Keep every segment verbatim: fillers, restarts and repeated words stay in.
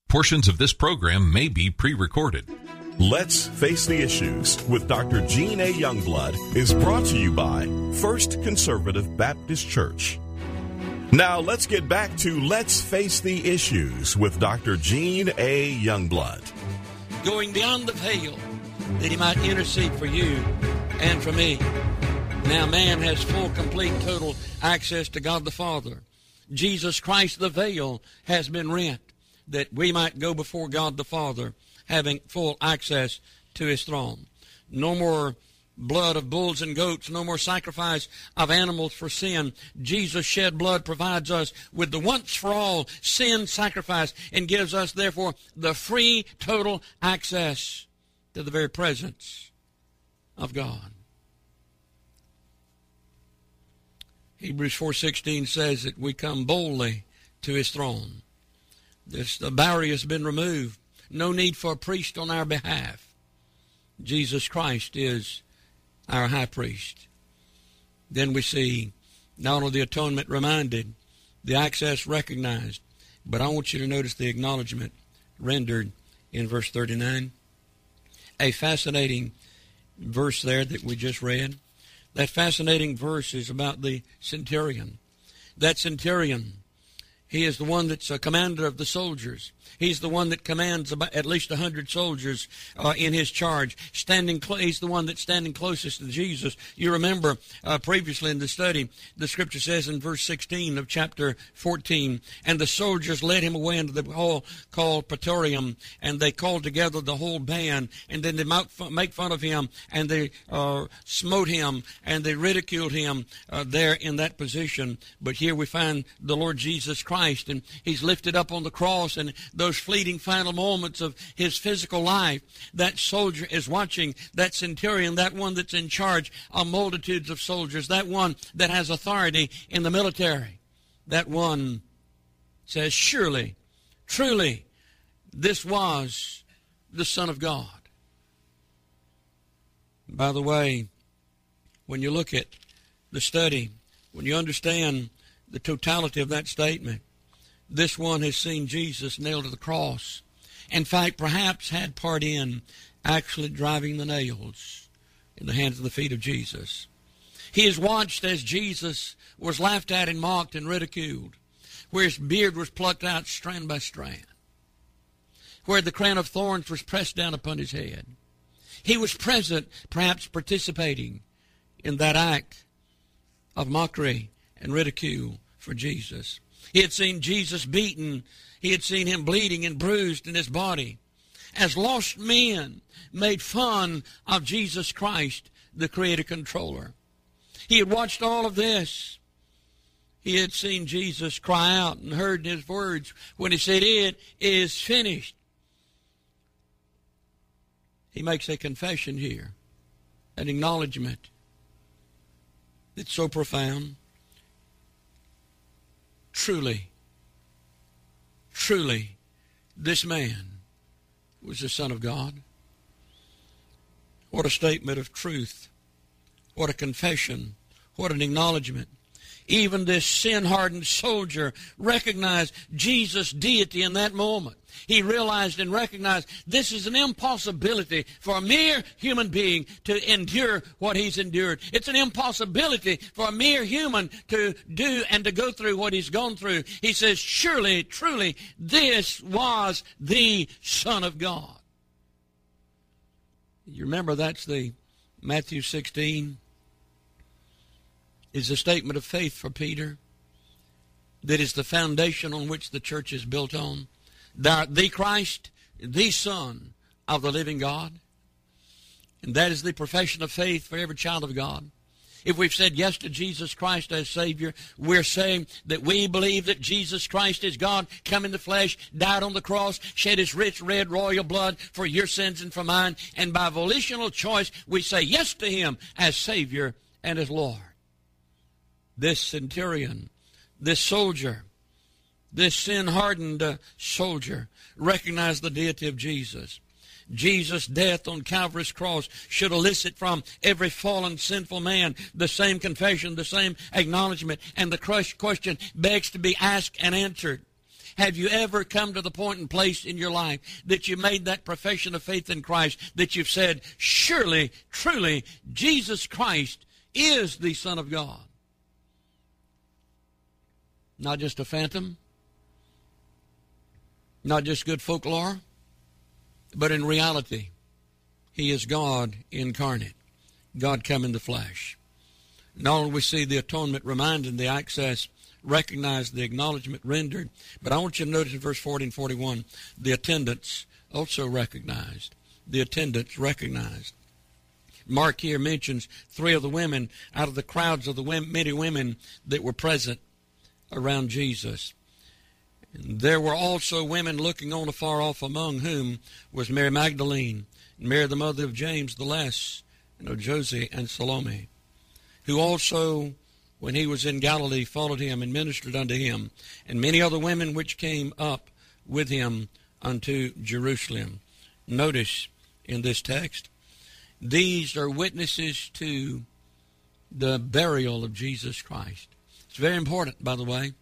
Portions of this program may be pre-recorded. Let's Face the Issues with Doctor Gene A. Youngblood is brought to you by First Conservative Baptist Church. Now let's get back to Let's Face the Issues with Doctor Gene A. Youngblood. Going beyond the veil that he might intercede for you and for me. Now man has full, complete, total access to God the Father. Jesus Christ, the veil has been rent, that we might go before God the Father, having full access to his throne. No more blood of bulls and goats, no more sacrifice of animals for sin. Jesus' shed blood provides us with the once-for-all sin sacrifice and gives us, therefore, the free, total access to the very presence of God. Hebrews four sixteen says that we come boldly to his throne. This, the barrier has been removed. No need for a priest on our behalf. Jesus Christ is our high priest. Then we see not only the atonement reminded, the access recognized, but I want you to notice the acknowledgement rendered in verse thirty-nine. A fascinating verse there that we just read. That fascinating verse is about the centurion. That centurion, he is the one that's a commander of the soldiers. He's the one that commands about at least a hundred soldiers uh, in his charge. Standing, cl- he's the one that's standing closest to Jesus. You remember uh, previously in the study, the scripture says in verse sixteen of chapter fourteen, and the soldiers led him away into the hall called Praetorium, and they called together the whole band, and then they make fun of him, and they uh, smote him, and they ridiculed him uh, there in that position. But here we find the Lord Jesus Christ, and he's lifted up on the cross, and those fleeting final moments of his physical life, that soldier is watching, that centurion, that one that's in charge of multitudes of soldiers, that one that has authority in the military. That one says, surely, truly, this was the Son of God. By the way, when you look at the study, when you understand the totality of that statement, this one has seen Jesus nailed to the cross. In fact, perhaps had part in actually driving the nails in the hands and the feet of Jesus. He has watched as Jesus was laughed at and mocked and ridiculed, where his beard was plucked out strand by strand, where the crown of thorns was pressed down upon his head. He was present, perhaps participating in that act of mockery and ridicule for Jesus. He had seen Jesus beaten. He had seen him bleeding and bruised in his body. As lost men made fun of Jesus Christ, the Creator-Controller. He had watched all of this. He had seen Jesus cry out and heard his words when he said, "It is finished." He makes a confession here, an acknowledgement that's so profound. Truly, truly, this man was the Son of God. What a statement of truth. What a confession. What an acknowledgement. Even this sin-hardened soldier recognized Jesus' deity in that moment. He realized and recognized this is an impossibility for a mere human being to endure what he's endured. It's an impossibility for a mere human to do and to go through what he's gone through. He says, surely, truly, this was the Son of God. You remember that's the Matthew sixteen is a statement of faith for Peter. That is the foundation on which the church is built on. Thou art the Christ, the Son of the living God. And that is the profession of faith for every child of God. If we've said yes to Jesus Christ as Savior, we're saying that we believe that Jesus Christ is God, come in the flesh, died on the cross, shed his rich red royal blood for your sins and for mine. And by volitional choice, we say yes to him as Savior and as Lord. This centurion, this soldier, this sin-hardened uh, soldier recognized the deity of Jesus. Jesus' death on Calvary's cross should elicit from every fallen, sinful man the same confession, the same acknowledgement, and the question begs to be asked and answered. Have you ever come to the point and place in your life that you made that profession of faith in Christ, that you've said, surely, truly, Jesus Christ is the Son of God? Not just a phantom, not just good folklore, but in reality, he is God incarnate, God come in the flesh. Not only we see the atonement reminding, the access recognized, the acknowledgement rendered, but I want you to notice in verse forty and forty-one, the attendants also recognized. The attendants recognized. Mark here mentions three of the women out of the crowds of the women, many women that were present around Jesus. And there were also women looking on afar off, among whom was Mary Magdalene, and Mary the mother of James the Less, and of Jose and Salome, who also, when he was in Galilee, followed him and ministered unto him, and many other women which came up with him unto Jerusalem. Notice in this text, these are witnesses to the burial of Jesus Christ. It's very important, by the way,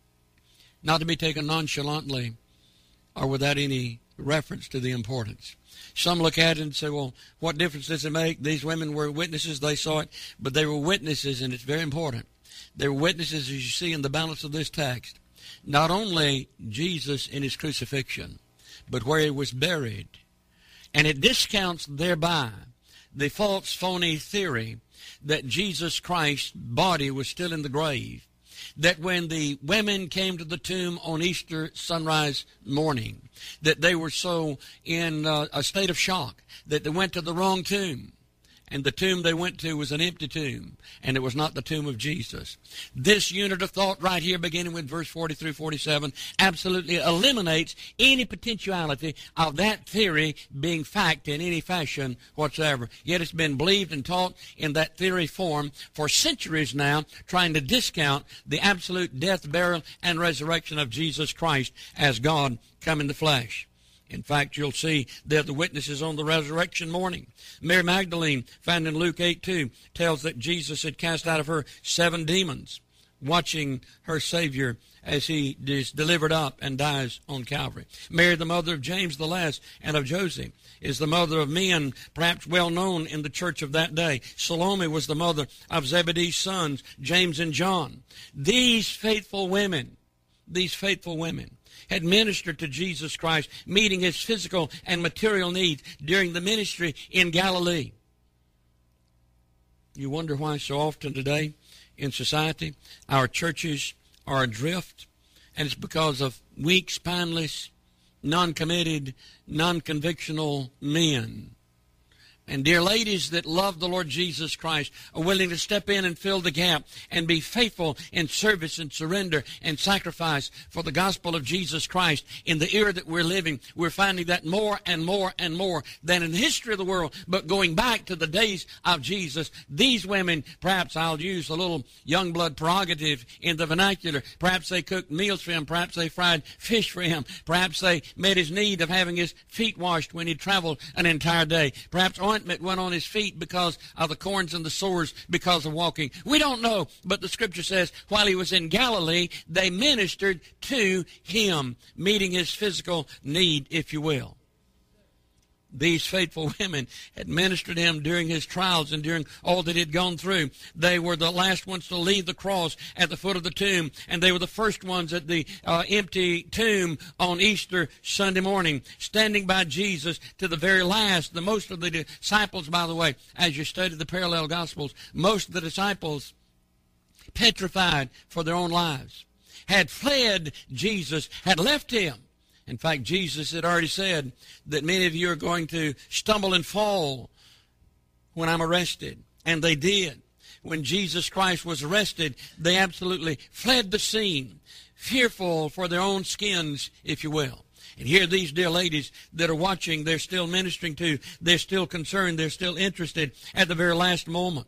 not to be taken nonchalantly or without any reference to the importance. Some look at it and say, well, what difference does it make? These women were witnesses, they saw it, but they were witnesses, and it's very important. They were witnesses, as you see in the balance of this text, not only Jesus in his crucifixion, but where he was buried. And it discounts thereby the false, phony theory that Jesus Christ's body was still in the grave, that when the women came to the tomb on Easter sunrise morning, that they were so in uh, a state of shock that they went to the wrong tomb. And the tomb they went to was an empty tomb, and it was not the tomb of Jesus. This unit of thought right here, beginning with verse forty through forty-seven, absolutely eliminates any potentiality of that theory being fact in any fashion whatsoever. Yet it's been believed and taught in that theory form for centuries now, trying to discount the absolute death, burial, and resurrection of Jesus Christ as God come in the flesh. In fact, you'll see they're the witnesses on the resurrection morning. Mary Magdalene, found in Luke eight two, tells that Jesus had cast out of her seven demons, watching her Savior as he is delivered up and dies on Calvary. Mary, the mother of James the Less and of Jose, is the mother of men perhaps well known in the church of that day. Salome was the mother of Zebedee's sons, James and John. These faithful women, these faithful women, had ministered to Jesus Christ, meeting his physical and material needs during the ministry in Galilee. You wonder why so often today in society our churches are adrift, and it's because of weak, spineless, non-committed, non-convictional men. And dear ladies that love the Lord Jesus Christ are willing to step in and fill the gap and be faithful in service and surrender and sacrifice for the gospel of Jesus Christ. In the era that we're living, we're finding that more and more and more than in the history of the world. But going back to the days of Jesus, these women, perhaps I'll use a little young blood prerogative in the vernacular, perhaps they cooked meals for him, perhaps they fried fish for him, perhaps they met his need of having his feet washed when he traveled an entire day, perhaps ointment went on his feet because of the corns and the sores because of walking. We don't know, but the scripture says while he was in Galilee, they ministered to him, meeting his physical need, if you will. These faithful women had ministered to him during his trials and during all that he had gone through. They were the last ones to leave the cross at the foot of the tomb, and they were the first ones at the uh, empty tomb on Easter Sunday morning, standing by Jesus to the very last. The most of the disciples, by the way, as you study the parallel Gospels, most of the disciples petrified for their own lives, had fled Jesus, had left him. In fact, Jesus had already said that many of you are going to stumble and fall when I'm arrested. And they did. When Jesus Christ was arrested, they absolutely fled the scene, fearful for their own skins, if you will. And here these dear ladies that are watching, they're still ministering to, they're still concerned, they're still interested at the very last moment.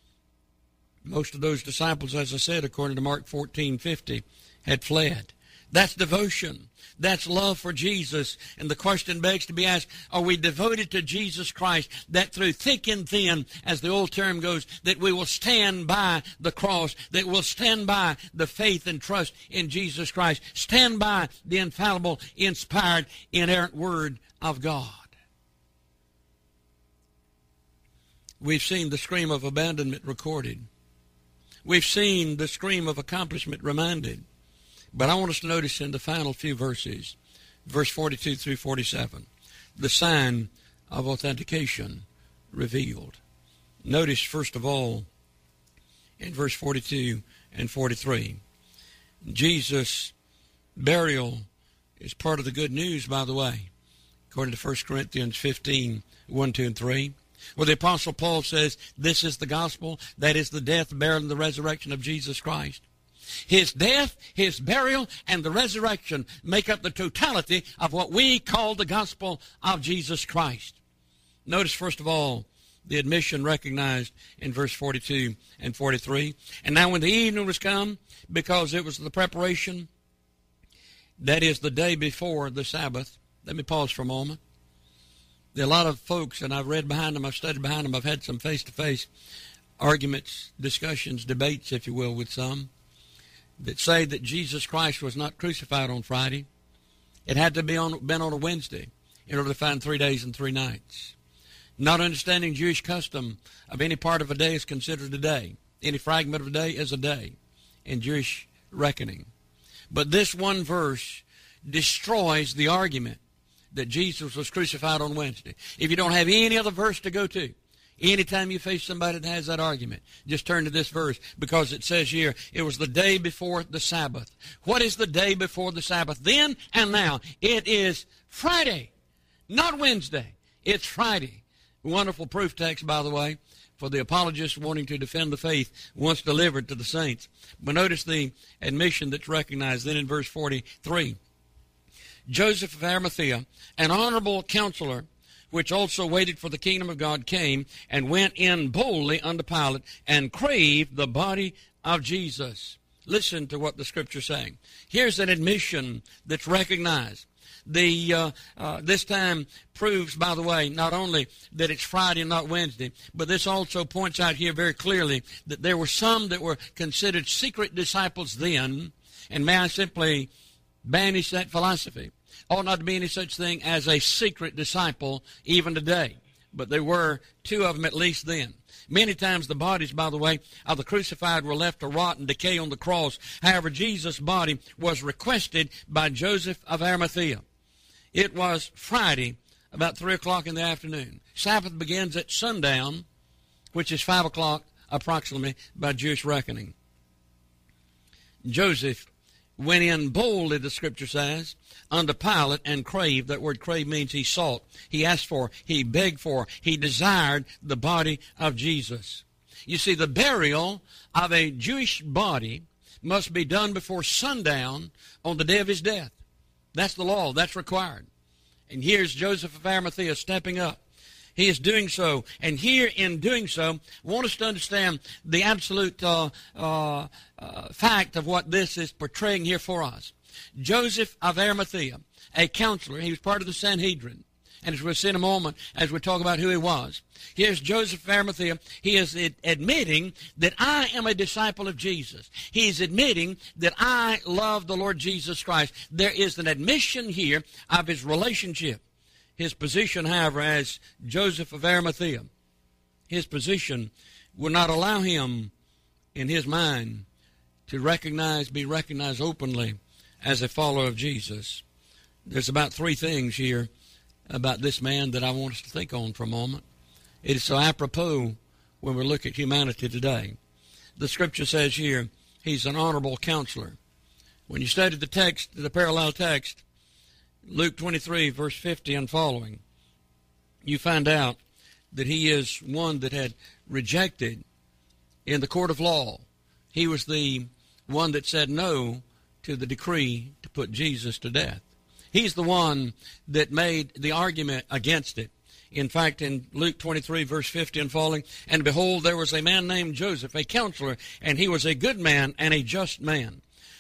Most of those disciples, as I said, according to Mark fourteen fifty, had fled. That's devotion. That's love for Jesus. And the question begs to be asked, are we devoted to Jesus Christ, that through thick and thin, as the old term goes, that we will stand by the cross, that we'll stand by the faith and trust in Jesus Christ, stand by the infallible, inspired, inerrant Word of God. We've seen the scream of abandonment recorded. We've seen the scream of accomplishment reminded. But I want us to notice in the final few verses, verse forty-two through forty-seven, the sign of authentication revealed. Notice, first of all, in verse forty-two and forty-three, Jesus' burial is part of the good news, by the way, according to First Corinthians fifteen, one, two, and three. Where the Apostle Paul says, this is the gospel, that is the death, burial, and the resurrection of Jesus Christ. His death, his burial, and the resurrection make up the totality of what we call the gospel of Jesus Christ. Notice, first of all, the admission recognized in verse forty-two and forty-three. And now when the evening was come, because it was the preparation, that is the day before the Sabbath. Let me pause for a moment. There are a lot of folks, and I've read behind them, I've studied behind them, I've had some face-to-face arguments, discussions, debates, if you will, with some, that say that Jesus Christ was not crucified on Friday. It had to be on, been on a Wednesday in order to find three days and three nights. Not understanding Jewish custom of any part of a day is considered a day. Any fragment of a day is a day in Jewish reckoning. But this one verse destroys the argument that Jesus was crucified on Wednesday. If you don't have any other verse to go to, anytime you face somebody that has that argument, just turn to this verse, because it says here, it was the day before the Sabbath. What is the day before the Sabbath? Then and now. It is Friday, not Wednesday. It's Friday. Wonderful proof text, by the way, for the apologists wanting to defend the faith once delivered to the saints. But notice the admission that's recognized then in verse forty-three. Joseph of Arimathea, an honorable counselor, which also waited for the kingdom of God, came and went in boldly unto Pilate and craved the body of Jesus. Listen to what the Scripture's saying. Here's an admission that's recognized. The uh, uh, this time proves, by the way, not only that it's Friday and not Wednesday, but this also points out here very clearly that there were some that were considered secret disciples then, and may I simply banish that philosophy. Ought not to be any such thing as a secret disciple even today. But there were two of them at least then. Many times the bodies, by the way, of the crucified were left to rot and decay on the cross. However, Jesus' body was requested by Joseph of Arimathea. It was Friday, about three o'clock in the afternoon. Sabbath begins at sundown, which is five o'clock approximately by Jewish reckoning. Joseph went in boldly, the Scripture says, unto Pilate and craved. That word crave means he sought, he asked for, he begged for, he desired the body of Jesus. You see, the burial of a Jewish body must be done before sundown on the day of his death. That's the law. That's required. And here's Joseph of Arimathea stepping up. He is doing so. And here in doing so, I want us to understand the absolute uh, uh, uh, fact of what this is portraying here for us. Joseph of Arimathea, a counselor, he was part of the Sanhedrin. And as we'll see in a moment, as we talk about who he was. Here's Joseph of Arimathea. He is admitting that I am a disciple of Jesus. He is admitting that I love the Lord Jesus Christ. There is an admission here of his relationship. His position, however, as Joseph of Arimathea, his position will not allow him, in his mind, to recognize, be recognized openly as a follower of Jesus. There's about three things here about this man that I want us to think on for a moment. It is so apropos when we look at humanity today. The Scripture says here, he's an honorable counselor. When you study the text, the parallel text, Luke twenty-three, verse fifty and following, you find out that he is one that had rejected in the court of law. He was the one that said no to the decree to put Jesus to death. He's the one that made the argument against it. In fact, in Luke twenty-three, verse fifty and following, and behold, there was a man named Joseph, a counselor, and he was a good man and a just man.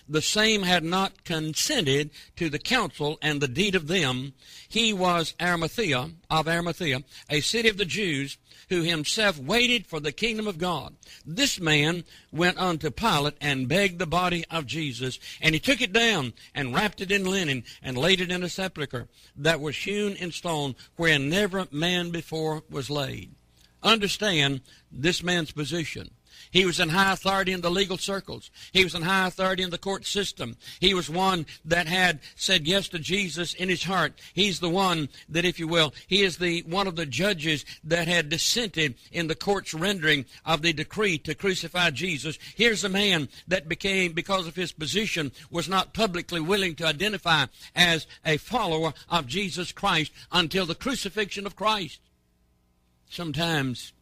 the same had not consented to the counsel and the deed of them, he was Arimathea, of Arimathea, a city of the Jews, who himself waited for the kingdom of God. This man went unto Pilate and begged the body of Jesus, and he took it down and wrapped it in linen and laid it in a sepulchre that was hewn in stone, wherein never man before was laid. Understand this man's position. He was in high authority in the legal circles. He was in high authority in the court system. He was one that had said yes to Jesus in his heart. He's the one that, if you will, he is the one of the judges that had dissented in the court's rendering of the decree to crucify Jesus. Here's a man that became, because of his position, was not publicly willing to identify as a follower of Jesus Christ until the crucifixion of Christ. Sometimes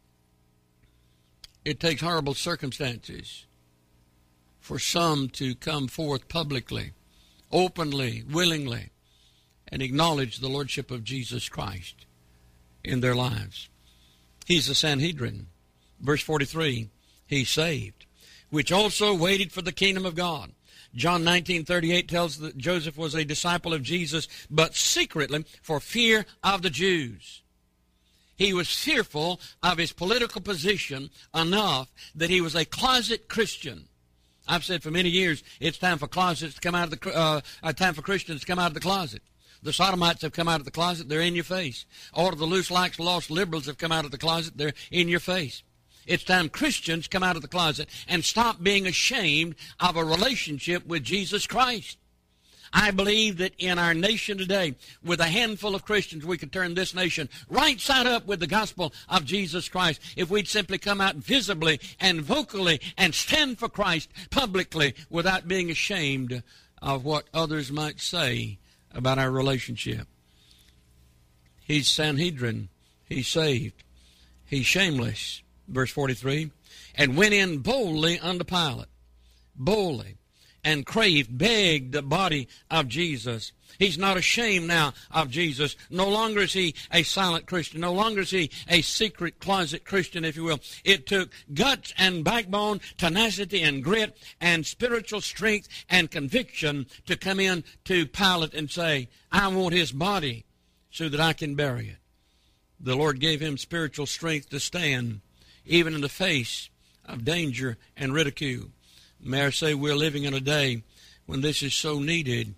it takes horrible circumstances for some to come forth publicly, openly, willingly, and acknowledge the lordship of Jesus Christ in their lives. He's the Sanhedrin. Verse forty-three, he saved, which also waited for the kingdom of God. John nineteen thirty-eight tells that Joseph was a disciple of Jesus, but secretly for fear of the Jews. He was fearful of his political position enough that he was a closet Christian. I've said for many years, it's time for closets to come out of the uh, uh, time for Christians to come out of the closet. The Sodomites have come out of the closet; they're in your face. All of the loose, lax, lost liberals have come out of the closet; they're in your face. It's time Christians come out of the closet and stop being ashamed of a relationship with Jesus Christ. I believe that in our nation today, with a handful of Christians, we could turn this nation right side up with the gospel of Jesus Christ if we'd simply come out visibly and vocally and stand for Christ publicly without being ashamed of what others might say about our relationship. He's Sanhedrin. He's saved. He's shameless. Verse forty-three, and went in boldly unto Pilate, boldly, and craved, begged the body of Jesus. He's not ashamed now of Jesus. No longer is he a silent Christian. No longer is he a secret closet Christian, if you will. It took guts and backbone, tenacity and grit, and spiritual strength and conviction to come in to Pilate and say, I want his body so that I can bury it. The Lord gave him spiritual strength to stand even in the face of danger and ridicule. May I say, we're living in a day when this is so needed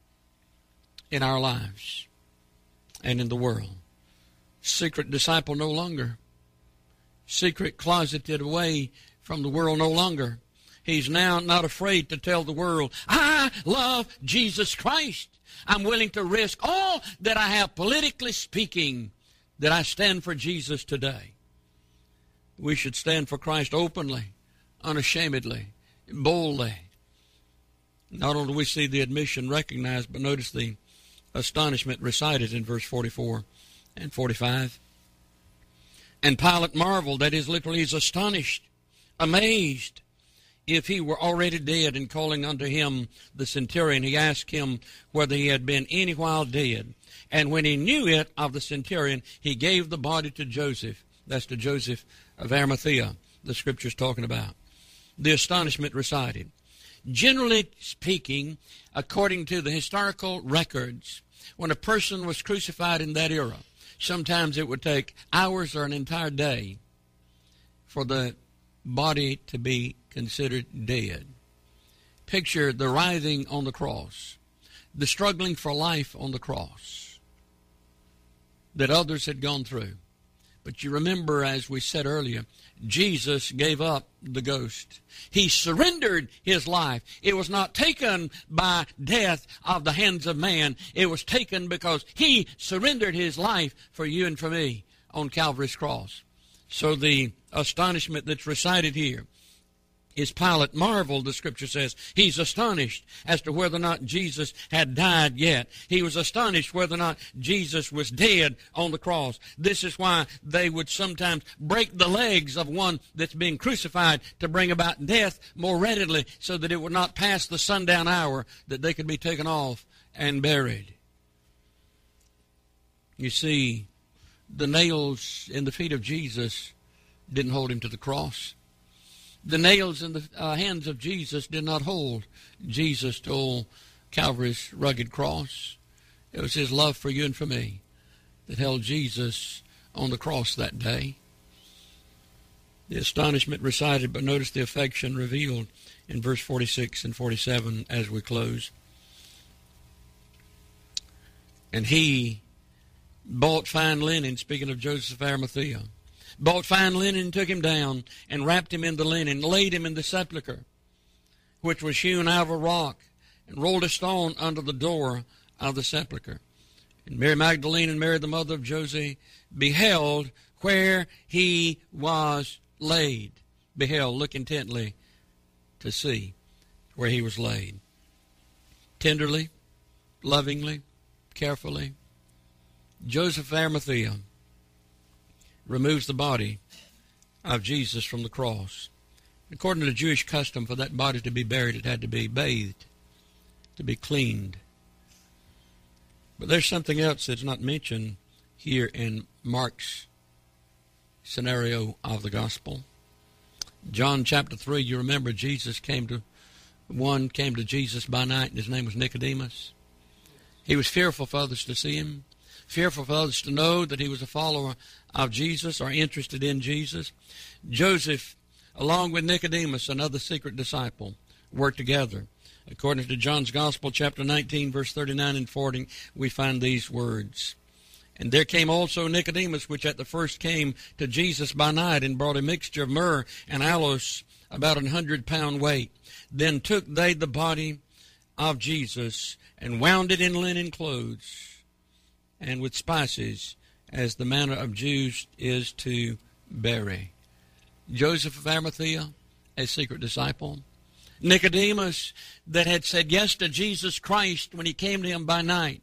in our lives and in the world. Secret disciple no longer. Secret closeted away from the world no longer. He's now not afraid to tell the world, I love Jesus Christ. I'm willing to risk all that I have politically speaking, that I stand for Jesus today. We should stand for Christ openly, unashamedly, boldly. Not only do we see the admission recognized, but notice the astonishment recited in verse forty-four and forty-five. And Pilate marveled, that is, literally, he's astonished, amazed, if he were already dead, and calling unto him the centurion, he asked him whether he had been any while dead. And when he knew it of the centurion, he gave the body to Joseph. That's to Joseph of Arimathea, the Scripture's talking about. The astonishment recited. Generally speaking, according to the historical records, when a person was crucified in that era, sometimes it would take hours or an entire day for the body to be considered dead. Picture the writhing on the cross, the struggling for life on the cross that others had gone through. But you remember, as we said earlier, Jesus gave up the ghost. He surrendered his life. It was not taken by death of the hands of man. It was taken because he surrendered his life for you and for me on Calvary's cross. So the astonishment that's recited here is Pilate marveled, the Scripture says. He's astonished as to whether or not Jesus had died yet. He was astonished whether or not Jesus was dead on the cross. This is why they would sometimes break the legs of one that's being crucified to bring about death more readily, so that it would not pass the sundown hour that they could be taken off and buried. You see, the nails in the feet of Jesus didn't hold him to the cross. The nails in the uh, hands of Jesus did not hold Jesus to old Calvary's rugged cross. It was his love for you and for me that held Jesus on the cross that day. The astonishment recited, but notice the affection revealed in verse forty-six and forty-seven as we close. And he bought fine linen, speaking of Joseph of Arimathea, bought fine linen and took him down and wrapped him in the linen, laid him in the sepulchre, which was hewn out of a rock, and rolled a stone under the door of the sepulchre. And Mary Magdalene and Mary, the mother of Joseph, beheld where he was laid. Beheld, look intently to see where he was laid. Tenderly, lovingly, carefully, Joseph of Arimathea removes the body of Jesus from the cross. According to the Jewish custom, for that body to be buried, it had to be bathed, to be cleaned. But there's something else that's not mentioned here in Mark's scenario of the gospel. John chapter three, you remember Jesus came to, one came to Jesus by night, and his name was Nicodemus. He was fearful for others to see him, fearful for others to know that he was a follower of Jesus or interested in Jesus. Joseph, along with Nicodemus, another secret disciple, worked together. According to John's Gospel, chapter nineteen, verse thirty-nine and forty, we find these words. And there came also Nicodemus, which at the first came to Jesus by night, and brought a mixture of myrrh and aloes, about an hundred pound weight. Then took they the body of Jesus, and wound it in linen clothes, and with spices, as the manner of Jews is to bury. Joseph of Arimathea, a secret disciple. Nicodemus, that had said yes to Jesus Christ when he came to him by night.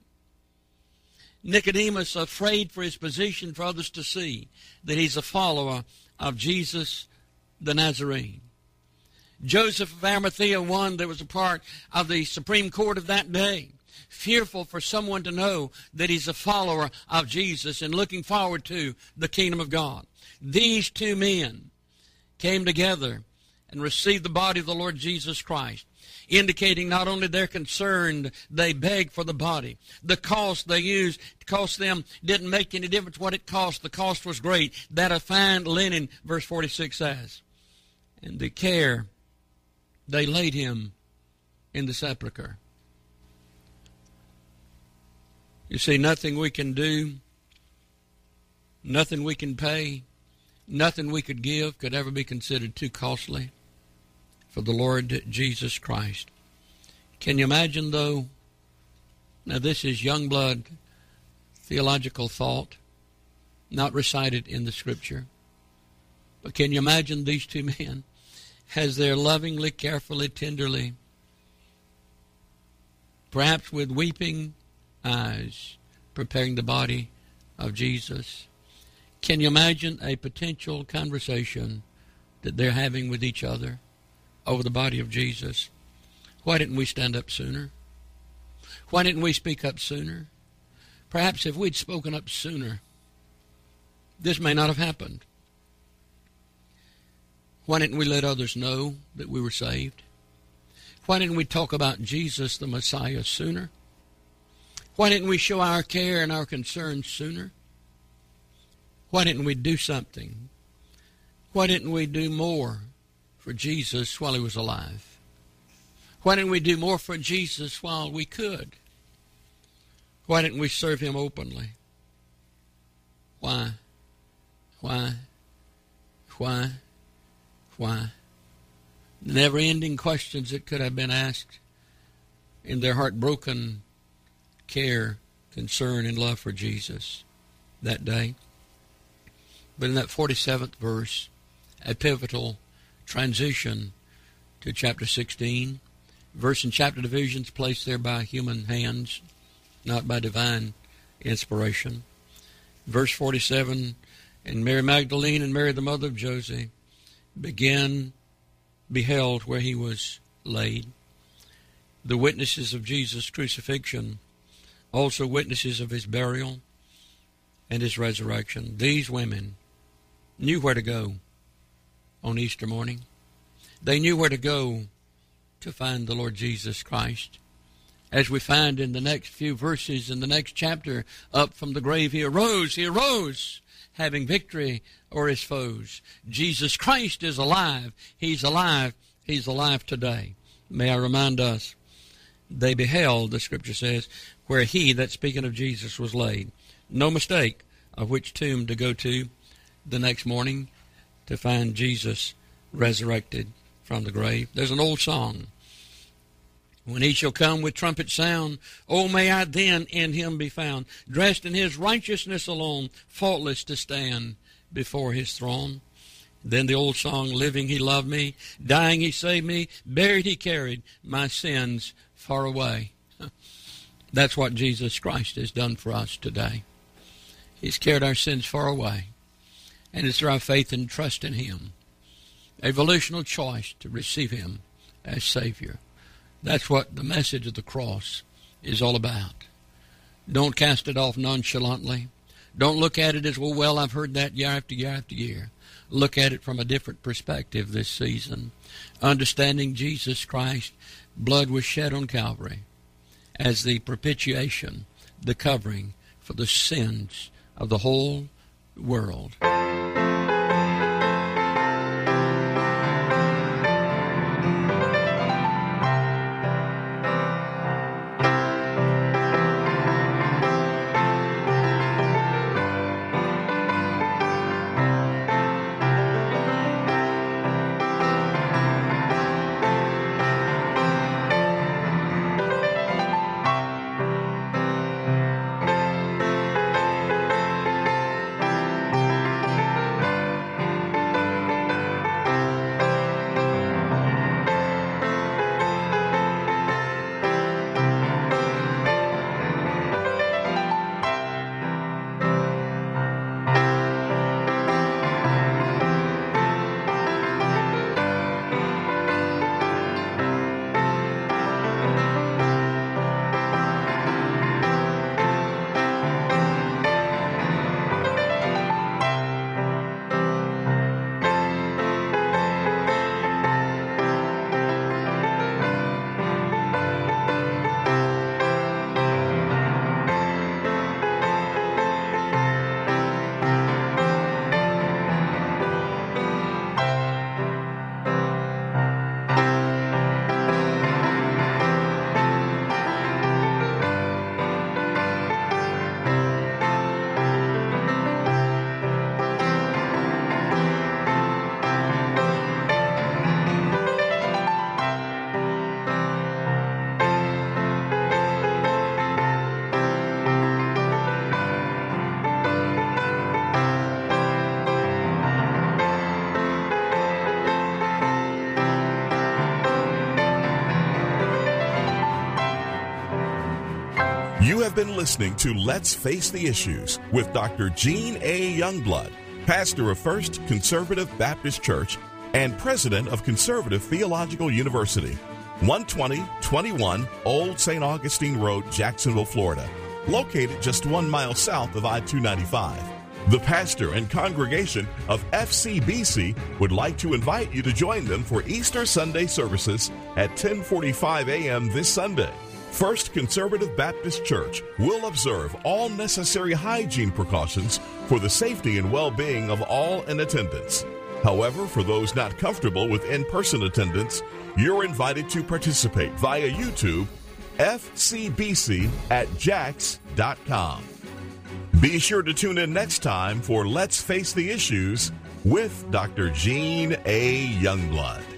Nicodemus, afraid for his position for others to see that he's a follower of Jesus the Nazarene. Joseph of Arimathea, one that was a part of the Supreme Court of that day, fearful for someone to know that he's a follower of Jesus and looking forward to the kingdom of God. These two men came together and received the body of the Lord Jesus Christ, indicating not only they're concerned, they begged for the body. The cost they used cost them didn't make any difference what it cost. The cost was great. That of fine linen, verse forty-six says. And the care, they laid him in the sepulchre. You see, nothing we can do, nothing we can pay, nothing we could give could ever be considered too costly for the Lord Jesus Christ. Can you imagine, though? Now, this is young blood theological thought, not recited in the Scripture. But can you imagine these two men as they're lovingly, carefully, tenderly, perhaps with weeping eyes, preparing the body of Jesus? Can you imagine a potential conversation that they're having with each other over the body of Jesus? Why didn't we stand up sooner? Why didn't we speak up sooner? Perhaps if we'd spoken up sooner, this may not have happened. Why didn't we let others know that we were saved? Why didn't we talk about Jesus the Messiah sooner? Why didn't we show our care and our concern sooner? Why didn't we do something? Why didn't we do more for Jesus while he was alive? Why didn't we do more for Jesus while we could? Why didn't we serve him openly? Why? Why? Why? Why? Never-ending questions that could have been asked in their heartbroken care, concern, and love for Jesus that day. But in that forty-seventh verse, a pivotal transition to chapter sixteen, verse and chapter divisions placed there by human hands, not by divine inspiration. Verse forty-seven, and Mary Magdalene and Mary the mother of Joseph began, beheld where he was laid. The witnesses of Jesus' crucifixion, also witnesses of his burial and his resurrection. These women knew where to go on Easter morning. They knew where to go to find the Lord Jesus Christ. As we find in the next few verses in the next chapter, up from the grave he arose, he arose, having victory o'er his foes. Jesus Christ is alive. He's alive. He's alive today. May I remind us, they beheld, the Scripture says, where he, that speaking of Jesus, was laid. No mistake of which tomb to go to the next morning to find Jesus resurrected from the grave. There's an old song. When he shall come with trumpet sound, oh, may I then in him be found, dressed in his righteousness alone, faultless to stand before his throne. Then the old song, living he loved me, dying he saved me, buried he carried my sins far away. That's what Jesus Christ has done for us today. He's carried our sins far away. And it's through our faith and trust in him, a volitional choice to receive him as Savior. That's what the message of the cross is all about. Don't cast it off nonchalantly. Don't look at it as, well, well, I've heard that year after year after year. Look at it from a different perspective this season. Understanding Jesus Christ, blood was shed on Calvary as the propitiation, the covering for the sins of the whole world. You have been listening to Let's Face the Issues with Doctor Gene A. Youngblood, pastor of First Conservative Baptist Church and president of Conservative Theological University, one twenty twenty-one Old Saint Augustine Road, Jacksonville, Florida, located just one mile south of I two ninety-five. The pastor and congregation of F C B C would like to invite you to join them for Easter Sunday services at ten forty-five a.m. this Sunday. First Conservative Baptist Church will observe all necessary hygiene precautions for the safety and well-being of all in attendance. However, for those not comfortable with in-person attendance, you're invited to participate via YouTube, F C B C at jax dot com. Be sure to tune in next time for Let's Face the Issues with Doctor Gene A. Youngblood.